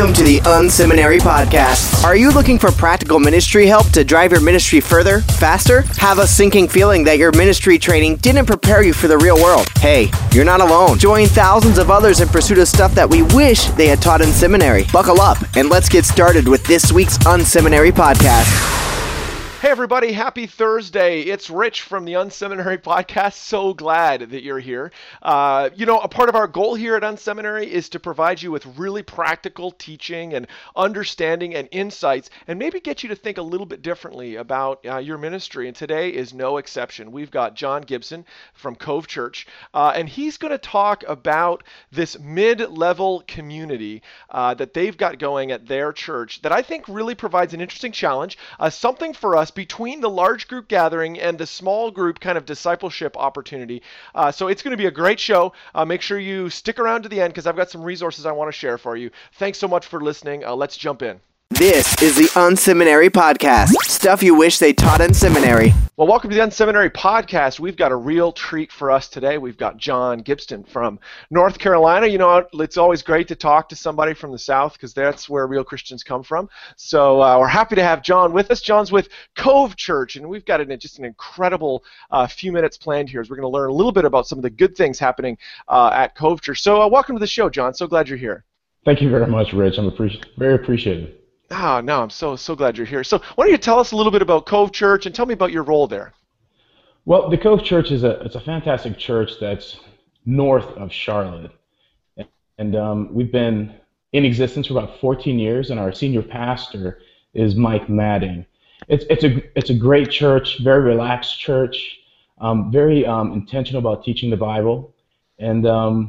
Welcome to the Unseminary Podcast. Are you looking for practical ministry help to drive your ministry further, faster? Have a sinking feeling that your ministry training didn't prepare you for the real world? Hey, you're not alone. Join thousands of others in pursuit of stuff that we wish they had taught in seminary. Buckle up, and let's get started with this week's Unseminary Podcast. Hey everybody, happy Thursday. It's Rich from the Unseminary Podcast. So glad that you're here. A part of our goal here at Unseminary is to provide you with really practical teaching and understanding and insights, and maybe get you to think a little bit differently about your ministry. And today is no exception. We've got John Gibson from Cove Church, and he's going to talk about this mid-level community that they've got going at their church that I think really provides an interesting challenge, something for us between the large group gathering and the small group kind of discipleship opportunity. So it's going to be a great show. Make sure you stick around to the end because I've got some resources I want to share for you. Thanks so much for listening. Let's jump in. This is the Unseminary Podcast. Stuff you wish they taught in seminary. Well, welcome to the Unseminary Podcast. We've got a real treat for us today. We've got John Gibson from North Carolina. You know, it's always great to talk to somebody from the South because that's where real Christians come from. So we're happy to have John with us. John's with Cove Church, and we've got just an incredible few minutes planned here as we're going to learn a little bit about some of the good things happening at Cove Church. So welcome to the show, John. So glad you're here. Thank you very much, Rich. I'm very appreciative. Oh, no, I'm so glad you're here. So why don't you tell us a little bit about Cove Church and tell me about your role there? Well, the Cove Church is a fantastic church that's north of Charlotte. And we've been in existence for about 14 years, and our senior pastor is Mike Madding. It's a great church, very relaxed church, very intentional about teaching the Bible. And,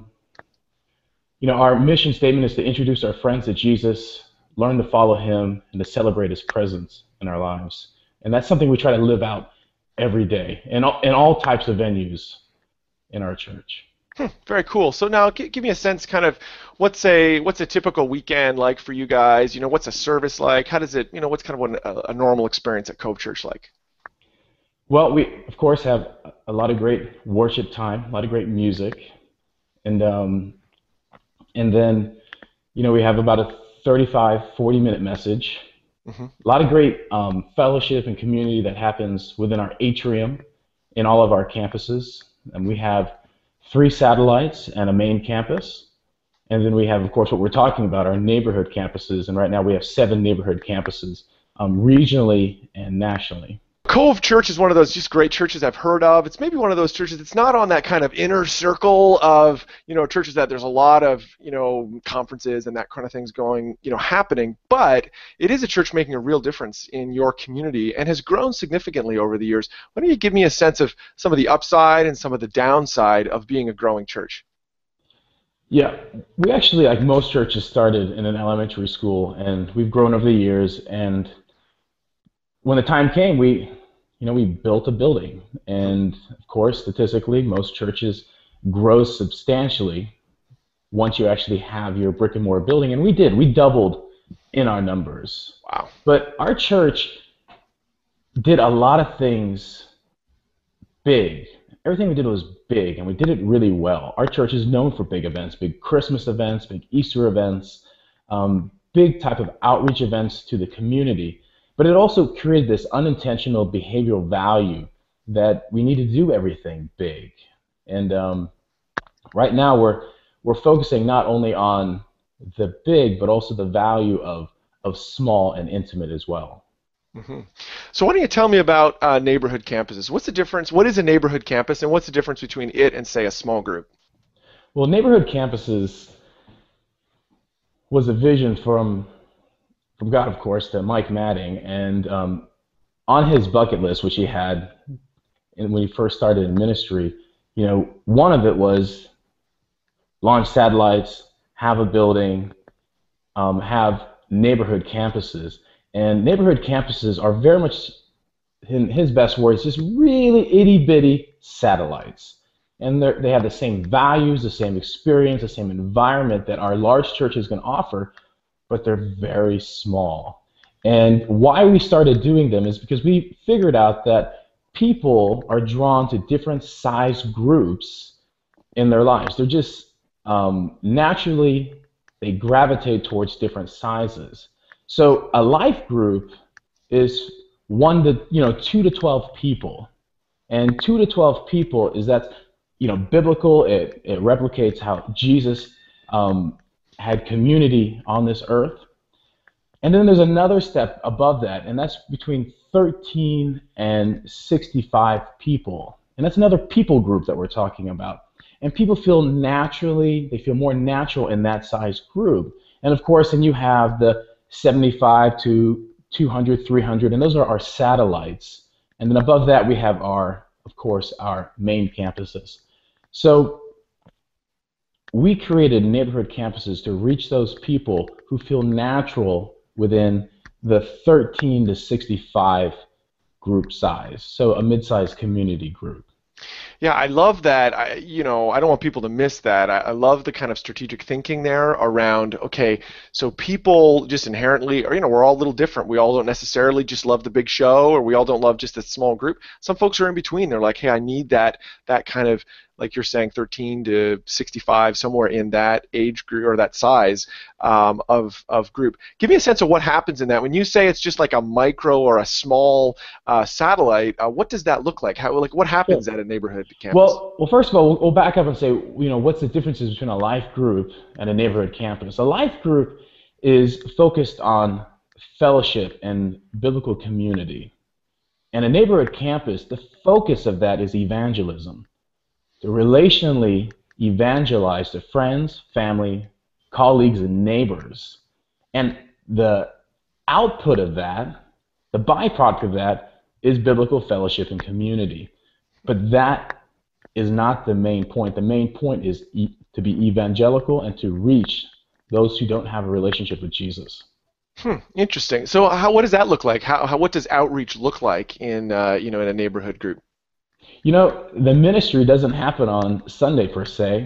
our mission statement is to introduce our friends to Jesus, learn to follow him, and to celebrate his presence in our lives. And that's something we try to live out every day in all types of venues in our church. Very cool. So now give me a sense, kind of what's a typical weekend like for you guys? What's a service like? How does it, what's kind of a normal experience at Cove Church like? Well, we, of course, have a lot of great worship time, a lot of great music. And then, we have about a 40-minute message. Mm-hmm. A lot of great fellowship and community that happens within our atrium in all of our campuses. And we have 3 satellites and a main campus. And then we have, of course, what we're talking about, our neighborhood campuses. And right now we have 7 neighborhood campuses, regionally and nationally. Cove Church is one of those just great churches I've heard of. It's maybe one of those churches that's not on that kind of inner circle of, churches that there's a lot of, conferences and that kind of things going, happening. But it is a church making a real difference in your community and has grown significantly over the years. Why don't you give me a sense of some of the upside and some of the downside of being a growing church? Yeah, we actually, like most churches, started in an elementary school, and we've grown over the years. And when the time came, we built a building, and of course, statistically, most churches grow substantially once you actually have your brick and mortar building, and we did. We doubled in our numbers. Wow! But our church did a lot of things big. Everything we did was big, and we did it really well. Our church is known for big events, big Christmas events, big Easter events, big type of outreach events to the community. But it also created this unintentional behavioral value that we need to do everything big. And right now we're focusing not only on the big, but also the value of small and intimate as well. Mm-hmm. So why don't you tell me about neighborhood campuses? What's the difference? What is a neighborhood campus, and what's the difference between it and, say, a small group? Well, neighborhood campuses was a vision from God, of course, to Mike Madding, and on his bucket list, which he had when he first started in ministry, one of it was launch satellites, have a building, have neighborhood campuses. And neighborhood campuses are very much, in his best words, just really itty-bitty satellites. And they have the same values, the same experience, the same environment that our large churches can offer, but they're very small. And why we started doing them is because we figured out that people are drawn to different size groups in their lives. They're just naturally they gravitate towards different sizes. So a life group is 2 to 12 people, and 2 to 12 people is biblical. It replicates how Jesus had community on this earth. And then there's another step above that, and that's between 13 and 65 people. And that's another people group that we're talking about. And people feel more natural in that size group. And of course, then you have the 75 to 200, 300, and those are our satellites. And then above that, we have our main campuses. So we created neighborhood campuses to reach those people who feel natural within the 13 to 65 group size, so a mid-sized community group. Yeah, I love that. I don't want people to miss that. I love the kind of strategic thinking there around, okay, so people just inherently, we're all a little different. We all don't necessarily just love the big show, or we all don't love just a small group. Some folks are in between. They're like, hey, I need that kind of, like you're saying, 13 to 65, somewhere in that age group or that size of group. Give me a sense of what happens in that. When you say it's just like a micro or a small satellite, what does that look like? What happens at a neighborhood campus? Well, first of all, we'll back up and say, what's the differences between a life group and a neighborhood campus? A life group is focused on fellowship and biblical community. And a neighborhood campus, the focus of that is evangelism. To relationally evangelize to friends, family, colleagues, and neighbors. And the output of that, the byproduct of that, is biblical fellowship and community. But that is not the main point. The main point is to be evangelical and to reach those who don't have a relationship with Jesus. Interesting. So what does that look like? What does outreach look like in in a neighborhood group? The ministry doesn't happen on Sunday per se.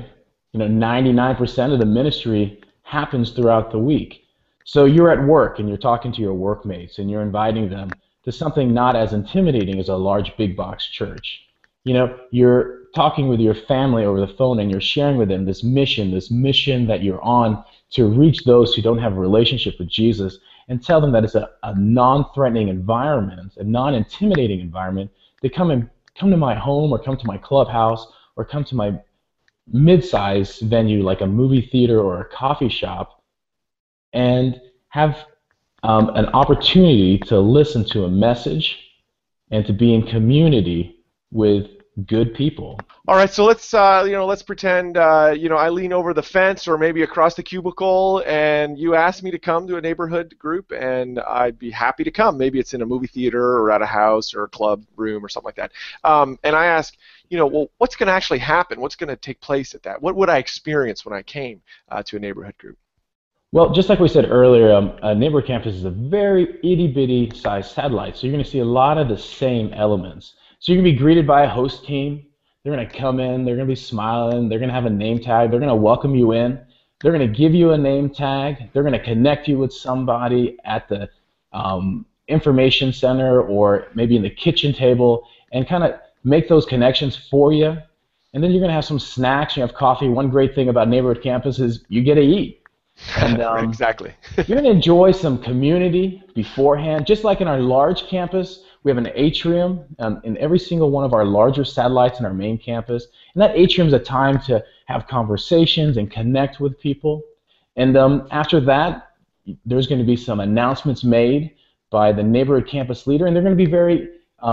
99% of the ministry happens throughout the week. So you're at work and you're talking to your workmates and you're inviting them to something not as intimidating as a large big box church. You're talking with your family over the phone and you're sharing with them this mission that you're on to reach those who don't have a relationship with Jesus, and tell them that it's a non-threatening environment, a non-intimidating environment. They come to my home, or come to my clubhouse, or come to my mid-sized venue like a movie theater or a coffee shop, and have an opportunity to listen to a message and to be in community with good people. All right, so let's pretend I lean over the fence or maybe across the cubicle, and you ask me to come to a neighborhood group, and I'd be happy to come. Maybe it's in a movie theater or at a house or a club room or something like that. And I ask, what's going to actually happen? What's going to take place at that? What would I experience when I came to a neighborhood group? Well, just like we said earlier, a neighborhood campus is a very itty-bitty sized satellite, so you're going to see a lot of the same elements. So you're going to be greeted by a host team. They're going to come in, they're going to be smiling, they're going to have a name tag, they're going to welcome you in, they're going to give you a name tag, they're going to connect you with somebody at the information center or maybe in the kitchen table and kind of make those connections for you. And then you're going to have some snacks, you have coffee. One great thing about neighborhood campus is you get to eat. And, exactly. You're going to enjoy some community beforehand. Just like in our large campus, we have an atrium in every single one of our larger satellites in our main campus. And that atrium is a time to have conversations and connect with people. And after that, there's going to be some announcements made by the neighborhood campus leader, and they're going to be very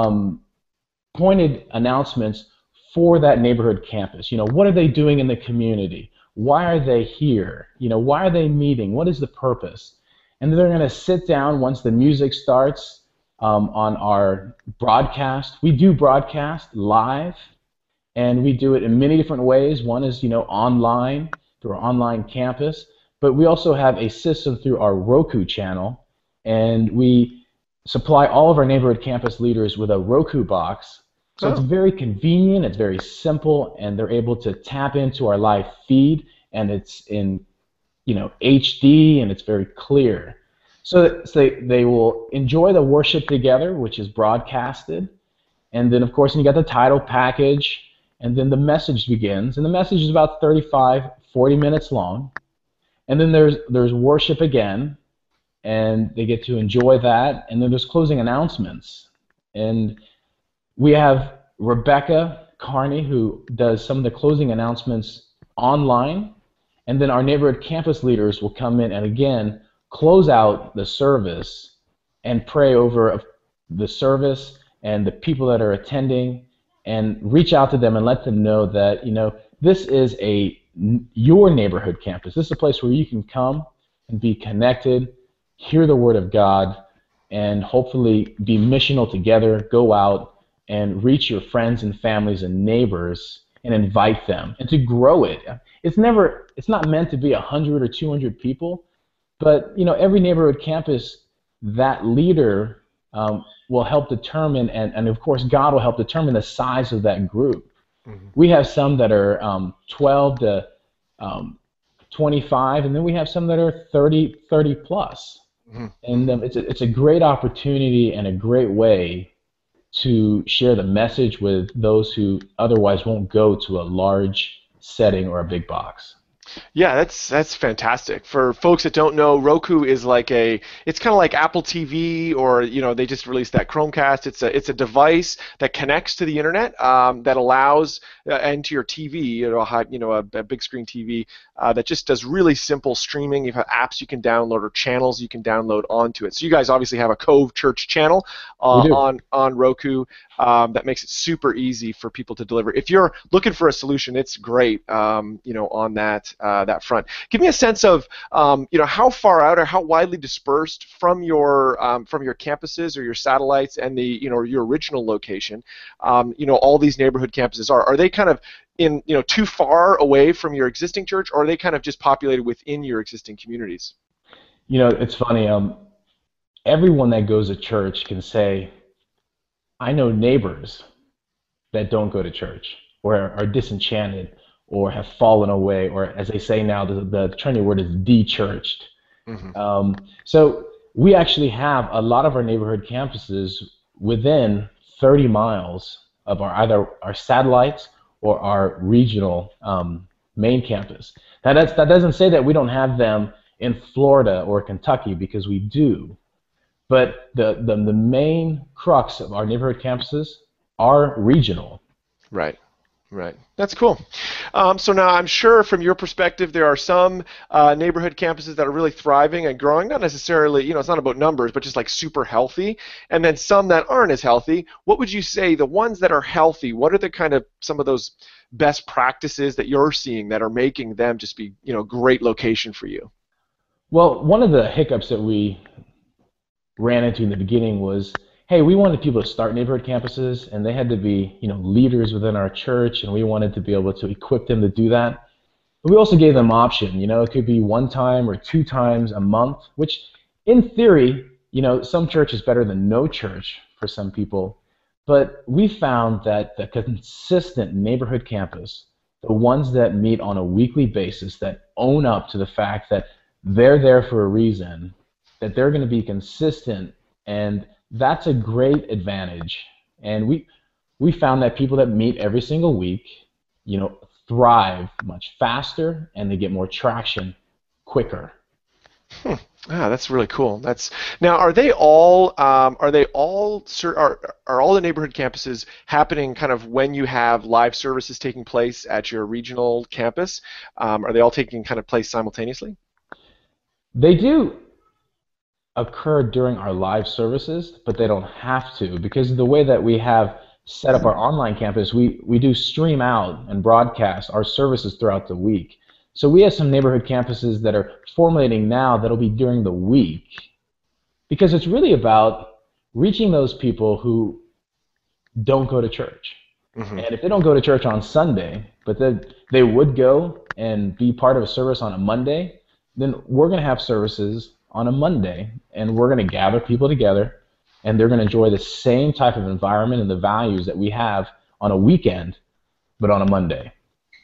pointed announcements for that neighborhood campus. What are they doing in the community? Why are they here? Why are they meeting? What is the purpose? And then they're going to sit down once the music starts on our broadcast. We do broadcast live, and we do it in many different ways. One is, online, through our online campus, but we also have a system through our Roku channel, and we supply all of our neighborhood campus leaders with a Roku box. So It's very convenient, it's very simple, and they're able to tap into our live feed, and it's in HD, and it's very clear. So they will enjoy the worship together, which is broadcasted, and then of course you got the title package, and then the message begins, and the message is about 35, 40 minutes long, And then there's worship again, and they get to enjoy that. And then there's closing announcements. And we have Rebecca Carney, who does some of the closing announcements online. And then our neighborhood campus leaders will come in and again close out the service and pray over the service and the people that are attending, and reach out to them and let them know that, this is your neighborhood campus. This is a place where you can come and be connected, hear the Word of God, and hopefully be missional together, go out and reach your friends and families and neighbors and invite them and to grow it. It's not meant to be 100 or 200 people, but every neighborhood campus, that leader will help determine, and of course God will help determine the size of that group. Mm-hmm. We have some that are 12 to 25, and then we have some that are 30 plus. Mm-hmm. And it's a great opportunity and a great way to share the message with those who otherwise won't go to a large setting or a big box. Yeah, that's fantastic. For folks that don't know, Roku is it's kind of like Apple TV, or they just released that Chromecast. It's a device that connects to the internet, that allows and to your TV, a big screen TV that just does really simple streaming. You have apps you can download or channels you can download onto it. So you guys obviously have a Cove Church channel on Roku. That makes it super easy for people to deliver. If you're looking for a solution, it's great, on that front. Give me a sense of, how far out or how widely dispersed from your campuses or your satellites and your original location, all these neighborhood campuses are. Are they kind of in, too far away from your existing church, or are they kind of just populated within your existing communities? It's funny. Everyone that goes to church can say, I know neighbors that don't go to church or are disenchanted or have fallen away, or as they say now, the trendy word is de-churched. Mm-hmm. So we actually have a lot of our neighborhood campuses within 30 miles of either our satellites or our regional main campus. That doesn't say that we don't have them in Florida or Kentucky, because we do. But the main crux of our neighborhood campuses are regional. Right. That's cool. So now I'm sure from your perspective there are some neighborhood campuses that are really thriving and growing, not necessarily, it's not about numbers, but just like super healthy, and then some that aren't as healthy. What would you say, the ones that are healthy, what are the kind of some of those best practices that you're seeing that are making them just be, great location for you? Well, one of the hiccups that we ran into in the beginning was, hey, we wanted people to start neighborhood campuses, and they had to be, leaders within our church, and we wanted to be able to equip them to do that. But we also gave them option. It could be 1 time or 2 times a month, which in theory, some church is better than no church for some people. But we found that the consistent neighborhood campus, the ones that meet on a weekly basis, that own up to the fact that they're there for a reason, that they're going to be consistent, and that's a great advantage. And we found that people that meet every single week, thrive much faster, and they get more traction quicker. That's really cool. Now, are all the neighborhood campuses happening kind of when you have live services taking place at your regional campus? Are they all taking kind of place simultaneously? They do occur during our live services, but they don't have to, because of the way that we have set up our online campus. We do stream out and broadcast our services throughout the week. So we have some neighborhood campuses that are formulating now that'll be during the week, because it's really about reaching those people who don't go to church. Mm-hmm. And if they don't go to church on Sunday, but they would go and be part of a service on a Monday, then we're going to have services on a Monday, and we're going to gather people together, and they're going to enjoy the same type of environment and the values that we have on a weekend, but on a Monday.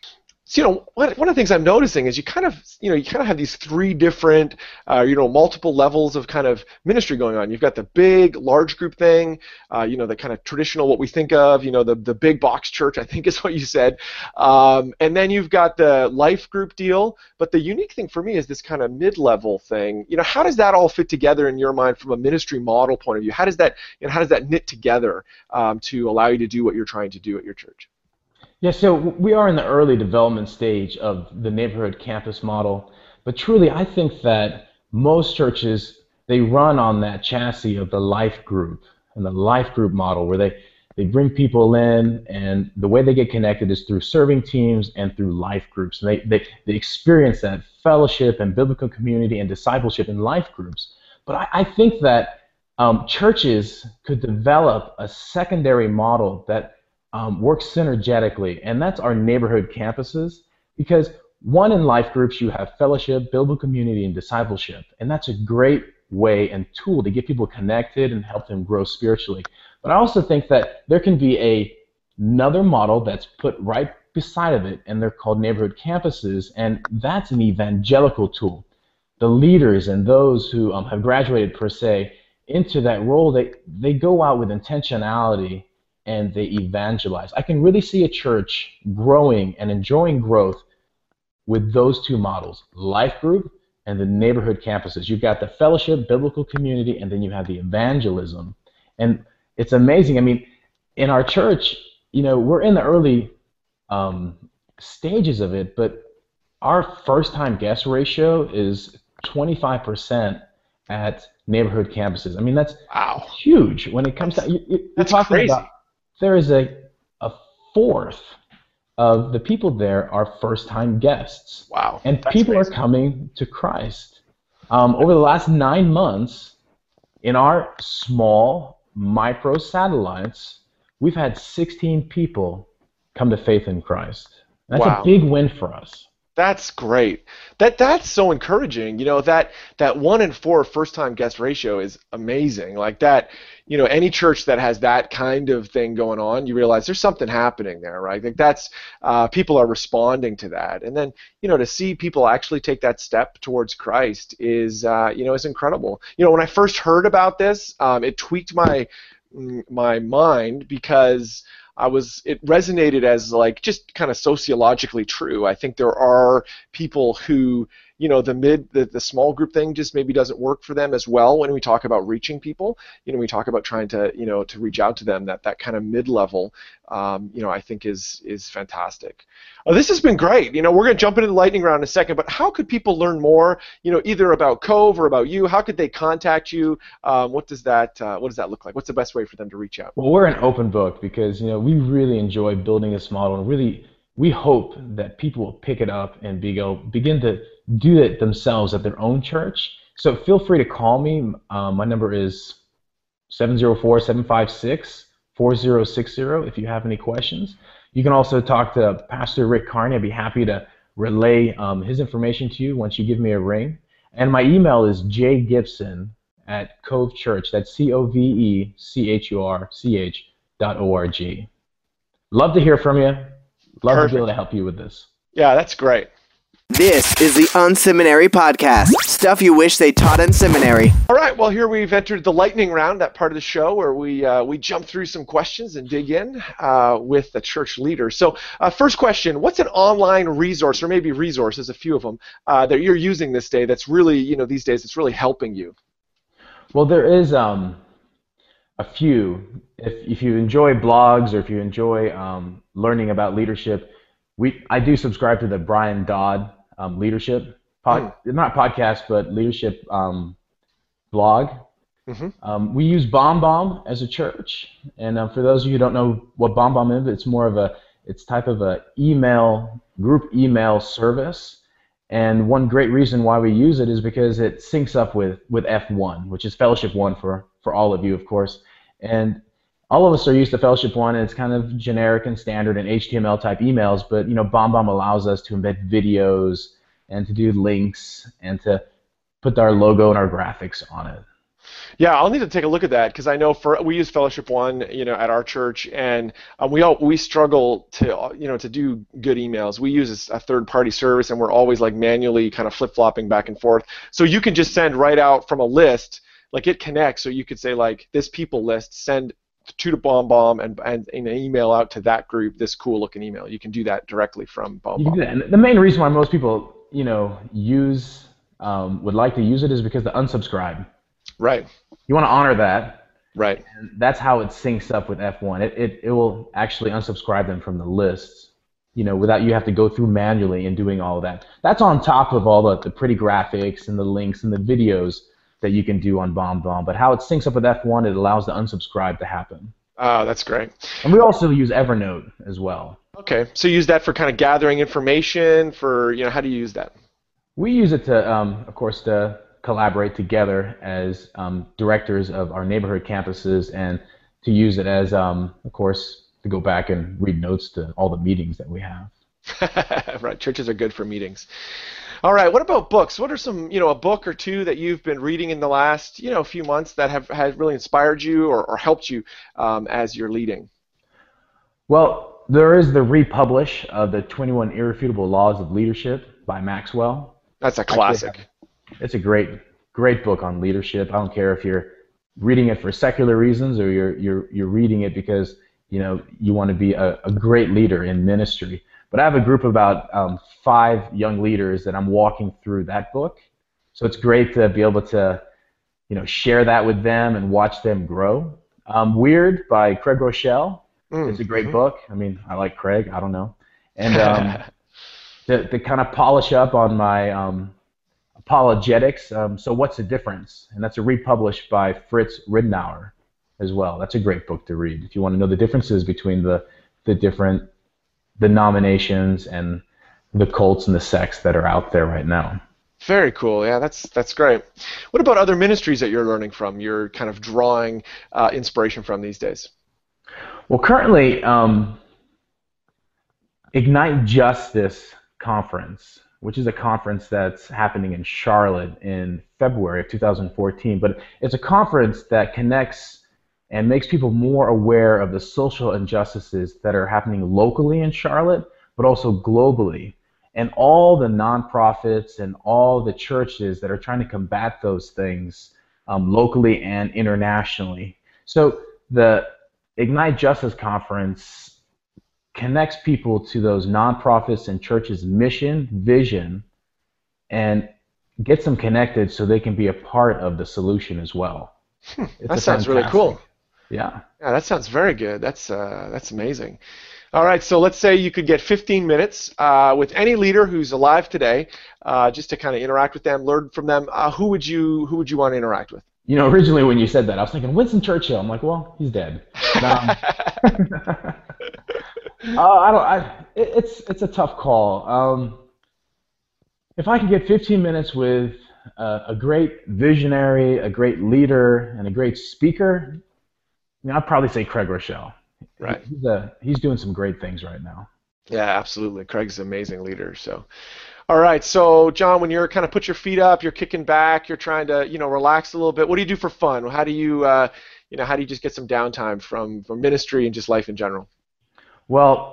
So, one of the things I'm noticing is you kind of have these three different, multiple levels of kind of ministry going on. You've got the big, large group thing, the kind of traditional, what we think of, the big box church, I think is what you said. And then you've got the life group deal. But the unique thing for me is this kind of mid-level thing. How does that all fit together in your mind from a ministry model point of view? How does that knit together to allow you to do what you're trying to do at your church? Yeah, so we are in the early development stage of the neighborhood campus model, but truly I think that most churches, they run on that chassis of the life group and the life group model where they bring people in, and the way they get connected is through serving teams and through life groups. And they experience that fellowship and biblical community and discipleship in life groups. But I think that churches could develop a secondary model that works synergetically, and that's our neighborhood campuses, because one, in life groups you have fellowship, biblical community, and discipleship, and that's a great way and tool to get people connected and help them grow spiritually. But I also think that there can be another model that's put right beside of it, and they're called neighborhood campuses, and that's an evangelical tool. The leaders and those who have graduated, per se, into that role, they go out with intentionality and they evangelize. I can really see a church growing and enjoying growth with those two models, life group and the neighborhood campuses. You've got the fellowship, biblical community, and then you have the evangelism. And it's amazing. I mean, in our church, we're in the early stages of it, but our first-time guest ratio is 25% at neighborhood campuses. I mean, that's huge when it comes to you're talking crazy. About. There is a fourth of the people there are first-time guests. Wow. And people are coming to Christ. Over the last 9 months, in our small micro-satellites, we've had 16 people come to faith in Christ. That's a big win for us. That's great. That's so encouraging. That 1 in 4 first-time guest ratio is amazing. Like that, any church that has that kind of thing going on, you realize there's something happening there, right? Like that's people are responding to that, and then to see people actually take that step towards Christ is is incredible. When I first heard about this, it tweaked my mind because it resonated as like just kind of sociologically true. I think there are people who, the small group thing just maybe doesn't work for them as well when we talk about reaching people. We talk about trying to, to reach out to them, that kind of mid-level, I think is fantastic. This has been great. We're going to jump into the lightning round in a second, but how could people learn more, either about Cove or about you? How could they contact you? What does that look like? What's the best way for them to reach out? Well, we're an open book because, we really enjoy building this model, and really we hope that people will pick it up and begin to do it themselves at their own church. So feel free to call me. My number is 704-756-4060 if you have any questions. You can also talk to Pastor Rick Carney. I'd be happy to relay his information to you once you give me a ring. And my email is jgibson@covechurch. That's COVECHURCH.org. Love to hear from you. Love to be able to help you with this. Yeah, that's great. This is the Unseminary Podcast. Stuff you wish they taught in seminary. All right, well, here we've entered the lightning round, that part of the show where we jump through some questions and dig in with the church leader. So first question, what's an online resource, or maybe resources, a few of them, that you're using this day that's really, these days, it's really helping you? Well, there is a few. If you enjoy blogs or if you enjoy learning about leadership, I do subscribe to the Brian Dodd leadership not podcast, but leadership blog. Mm-hmm. We use BombBomb as a church, and for those of you who don't know what BombBomb is, it's type of a group email service. And one great reason why we use it is because it syncs up with F1, which is Fellowship 1 for all of you, of course. And all of us are used to Fellowship 1, and it's kind of generic and standard and HTML type emails, but BombBomb allows us to embed videos and to do links and to put our logo and our graphics on it. Yeah, I'll need to take a look at that because I know we use Fellowship One, at our church, and we struggle to to do good emails. We use a third-party service, and we're always like manually kind of flip-flopping back and forth. So you can just send right out from a list, like it connects. So you could say like this people list, send to BombBomb and an email out to that group, this cool-looking email. You can do that directly from BombBomb. You can do that. And the main reason why most people use would like to use it is because the unsubscribe. Right. You want to honor that. Right. And that's how it syncs up with F1. It will actually unsubscribe them from the lists, without you have to go through manually and doing all of that. That's on top of all the pretty graphics and the links and the videos that you can do on BombBomb. But how it syncs up with F1, it allows the unsubscribe to happen. Oh, that's great. And we also use Evernote as well. Okay. So you use that for kind of gathering information for, how do you use that? We use it to, of course, to collaborate together as directors of our neighborhood campuses, and to use it as, of course, to go back and read notes to all the meetings that we have. Right, churches are good for meetings. All right, what about books? What are some, a book or two that you've been reading in the last, few months that have really inspired you or helped you as you're leading? Well, there is the republish of the 21 Irrefutable Laws of Leadership by Maxwell. That's a classic. It's a great book on leadership. I don't care if you're reading it for secular reasons or you're reading it because you want to be a great leader in ministry. But I have a group of about 5 young leaders that I'm walking through that book. So it's great to be able to share that with them and watch them grow. Weird by Craig Rochelle. It's a great book. I mean, I like Craig. I don't know. And to kind of polish up on my apologetics. So what's the difference? And that's a republished by Fritz Ridenour as well. That's a great book to read if you want to know the differences between the different denominations and the cults and the sects that are out there right now. Very cool. Yeah, that's great. What about other ministries that you're learning from? You're kind of drawing inspiration from these days. Well, currently, Ignite Justice Conference, which is a conference that's happening in Charlotte in February of 2014. But it's a conference that connects and makes people more aware of the social injustices that are happening locally in Charlotte, but also globally. And all the nonprofits and all the churches that are trying to combat those things locally and internationally. So the Ignite Justice Conference connects people to those nonprofits and churches' mission, vision, and gets them connected so they can be a part of the solution as well. That sounds really cool. Yeah. Yeah, that sounds very good. That's amazing. All right, so let's say you could get 15 minutes with any leader who's alive today, just to kind of interact with them, learn from them. Who would you want to interact with? Originally when you said that, I was thinking Winston Churchill. I'm like, well, he's dead. It's a tough call. If I could get 15 minutes with a great visionary, a great leader, and a great speaker, I'd probably say Craig Rochelle. Right. He's doing some great things right now. Yeah, absolutely. Craig's an amazing leader. So, all right. So, John, when you're kind of put your feet up, you're kicking back, you're trying to, relax a little bit. What do you do for fun? How do you, how do you just get some downtime from ministry and just life in general? Well,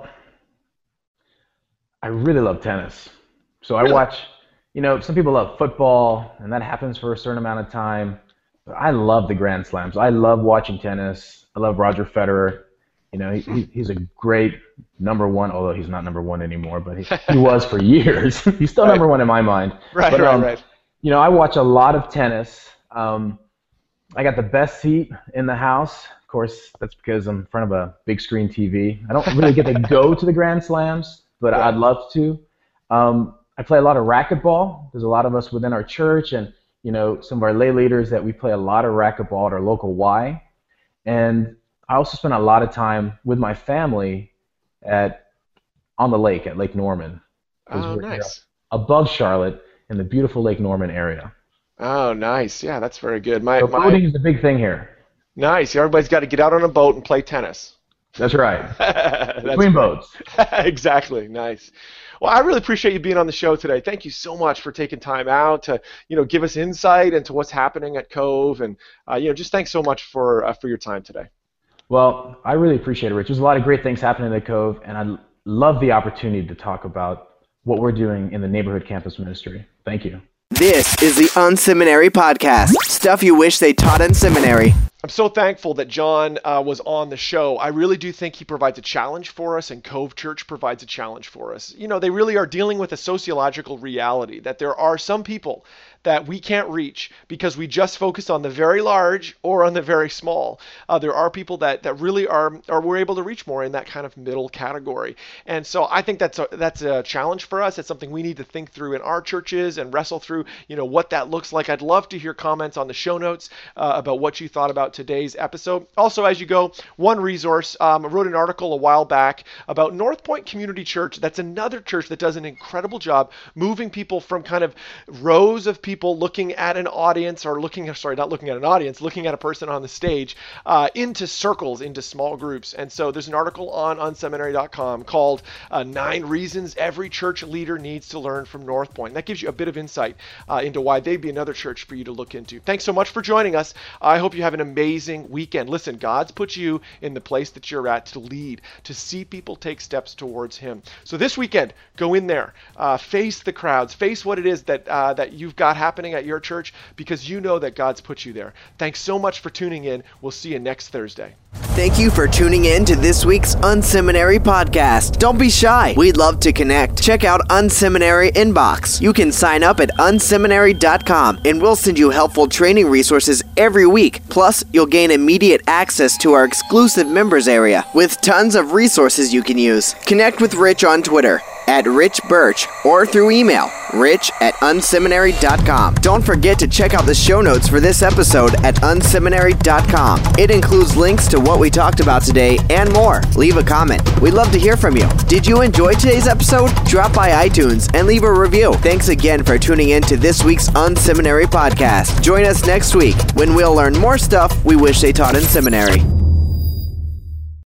I really love tennis. So I watch, some people love football, and that happens for a certain amount of time. But I love the Grand Slams. I love watching tennis. I love Roger Federer. He's a great number one, although he's not number one anymore, but he was for years. He's still number one in my mind. Right, but, right. I watch a lot of tennis. I got the best seat in the house. Of course, that's because I'm in front of a big screen TV. I don't really get to go to the Grand Slams, but I'd love to. I play a lot of racquetball. There's a lot of us within our church and, some of our lay leaders that we play a lot of racquetball at our local Y. And I also spend a lot of time with my family on the lake at Lake Norman. Oh, nice. Above Charlotte in the beautiful Lake Norman area. Oh, nice. Yeah, that's very good. Boating is a big thing here. Nice. Everybody's got to get out on a boat and play tennis. That's right. Between boats. Exactly. Nice. Well, I really appreciate you being on the show today. Thank you so much for taking time out to, give us insight into what's happening at Cove, and just thanks so much for your time today. Well, I really appreciate it, Rich. There's a lot of great things happening at Cove, and I love the opportunity to talk about what we're doing in the neighborhood campus ministry. Thank you. This is the Unseminary Podcast. Stuff you wish they taught in seminary. I'm so thankful that John was on the show. I really do think he provides a challenge for us, and Cove Church provides a challenge for us. They really are dealing with a sociological reality that there are some people that we can't reach because we just focus on the very large or on the very small. There are people that really are we're able to reach more in that kind of middle category. And so I think that's a challenge for us. It's something we need to think through in our churches and wrestle through, what that looks like. I'd love to hear comments on the show notes about what you thought about today's episode. Also, as you go, one resource, I wrote an article a while back about North Point Community Church. That's another church that does an incredible job moving people from kind of rows of people looking at an audience, or looking at a person on the stage, into circles, into small groups. And so there's an article on unseminary.com called 9 Reasons Every Church Leader Needs to Learn from North Point. And that gives you a bit of insight into why they'd be another church for you to look into. Thanks so much for joining us. I hope you have an amazing weekend. Listen, God's put you in the place that you're at to lead, to see people take steps towards Him. So this weekend, go in there, face the crowds, face what it is that you've got happening at your church, because you know that God's put you there. Thanks so much for tuning in. We'll see you next Thursday. Thank you for tuning in to this week's Unseminary Podcast. Don't be shy. We'd love to connect. Check out Unseminary Inbox. You can sign up at unseminary.com, and we'll send you helpful training resources every week. Plus, you'll gain immediate access to our exclusive members area with tons of resources you can use. Connect with Rich on Twitter @RichBirch or through email, rich@unseminary.com. Don't forget to check out the show notes for this episode at unseminary.com. It includes links to what we talked about today and more. Leave a comment. We'd love to hear from you. Did you enjoy today's episode? Drop by iTunes and leave a review. Thanks again for tuning in to this week's Unseminary Podcast. Join us next week when we'll learn more stuff we wish they taught in seminary.